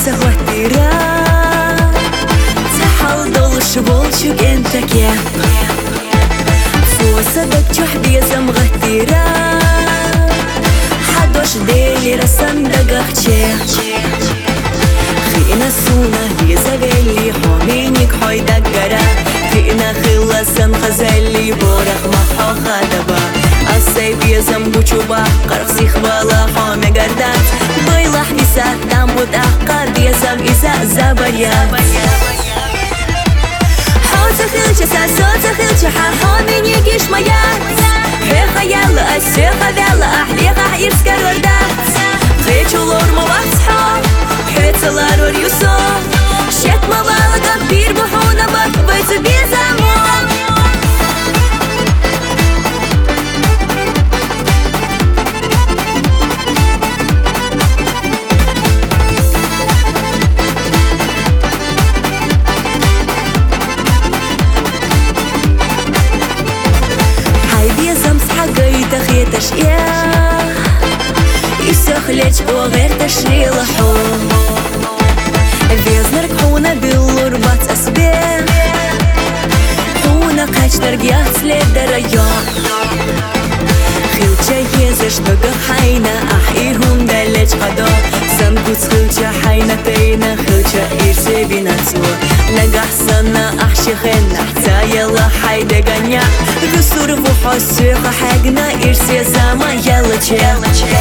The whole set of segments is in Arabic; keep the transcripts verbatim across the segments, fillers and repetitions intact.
تغوتيرا تحل دولش بولشو كنتكي فوسدك جحدي زمغتيرا حدوش ديلي رسم دقاقشي خينا سونا هي زغلي حومينيك حوي دقرا خينا خلصن غزالي بورخ محو خدبا السيب يزم بوچوبا قرق سيخ بالا حومي قردات بيلح إسا تامود أحقاد يزم إسا زبايات حوزة خلچة ساسوزة خلچة حومي نيجيش مايات هيخا يلا أسيخا ذالا أحليخا حيرس كاردات خيچو لورما واتحو حيتلار وريوسو شك مبالغة بير بحونا بك بيتو بيزامو تخي تشيا يسخلج وغير تشري لحو الفيزنرك حونا بالوربات أسبيع حونا قاش ترقيات للدرجة خلچة يزش نقا حينا أحيهم دلج خدا سنقوز خلچة حينا تينا خلچة إرسي بناتو نقا حسنا أحشيخين نحتا يلا حيدا غنيا قصور وحسيخة حقنا إرسي زمان يلا تشيل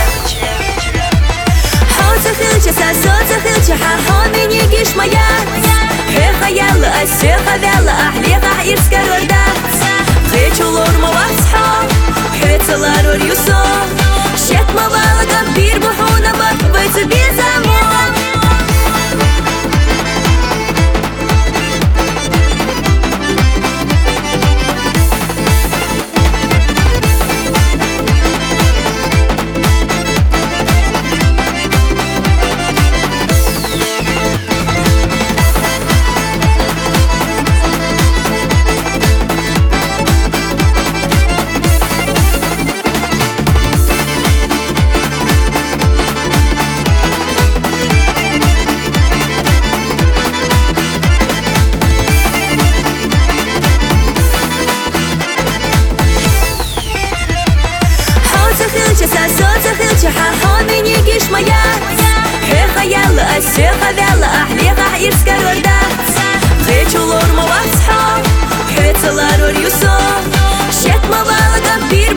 حوزة خلچة ساسوزة خلچة حامي نيجيش مايات هيخا يلا أسيخة ذالا أحليخا حيرس كاردات خيچو لورما واتحو حيتلار وريوسو شك مبالغة بير بحونا بك بيتو بيزامو ساسوزة خلچة حامي نيجيش مايات هيخا يلا أسيخا ذالا أحلي